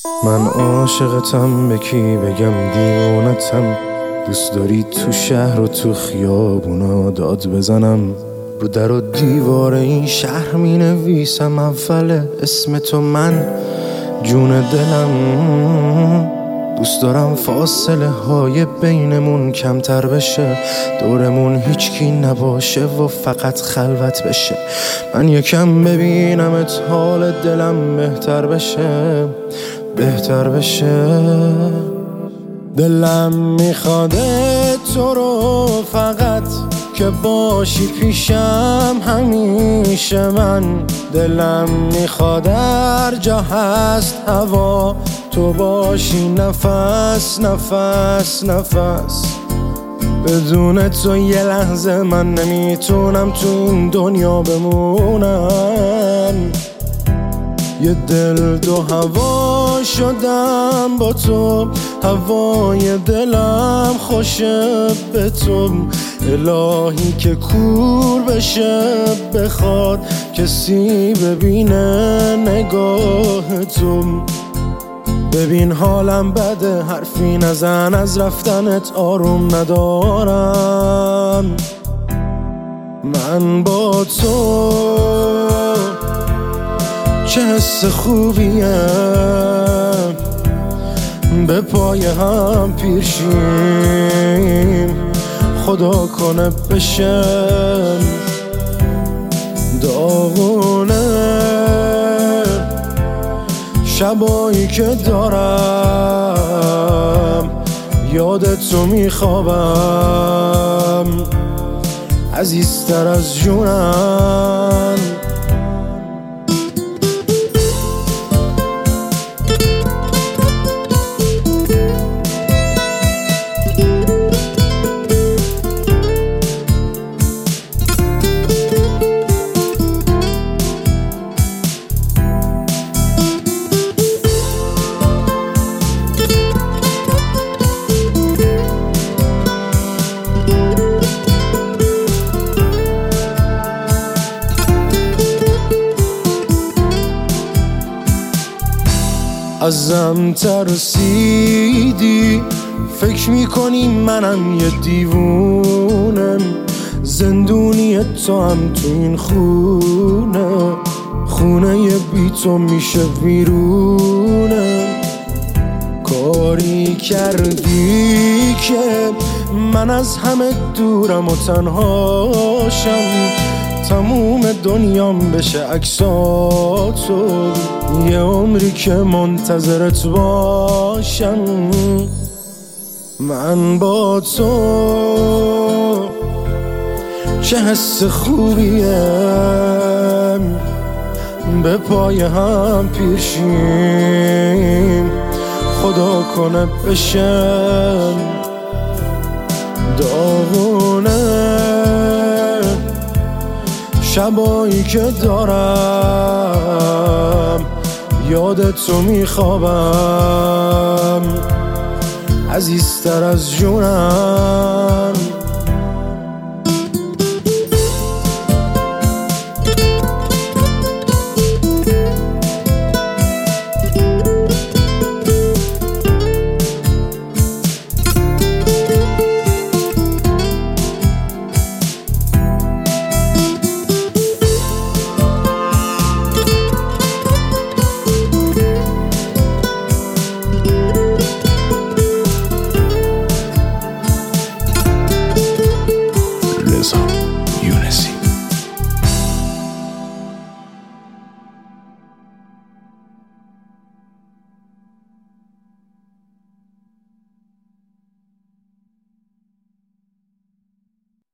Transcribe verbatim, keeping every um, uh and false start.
من عاشقتم، به کی بگم دیوانتم؟ دوست داری تو شهر و تو خیابونا داد بزنم؟ رو در و دیوار این شهر می نویسم اول اسم تو، من جون دلم. دوست دارم فاصله های بینمون کمتر بشه، دورمون هیچکی نباشه و فقط خلوت بشه. من یکم ببینمت، حال دلم بهتر بشه، بهتر بشه. دلم میخواده تو رو فقط که باشی پیشم همیشه. من دلم میخواد هر جا هست هوا تو باشی، نفس نفس نفس. بدون تو یه لحظه من نمیتونم تو این دنیا بمونم. یه دل دو هوا شدم با تو، هوای دلم خوشه به تو. الهی که کور بشه بخواد کسی ببینه نگاه تو. ببین حالم بده، حرفی نزن، از رفتنت آروم ندارم. من با تو چه حس خوبیه، به پای هم پیر شیم، خدا کنه بشه داغونه. شبایی که دارم یادتو میخوابم، عزیزتر از جونم. ازم ترسیدی، فکر میکنی منم یه دیوونم. زندونی تو هم تو این خونه، خونه یه بی تو میشه ویرونه. کاری کردی که من از همه دورم و تنهاشم، تموم دنیام بشه عکساتو، یه عمری که منتظرت باشم. من با تو چه حس خوبیه، به پای هم پیر شیم، خدا کنه بشم داغونه. شبایی که دارم یادتو میخوابم، عزیزتر از جونم.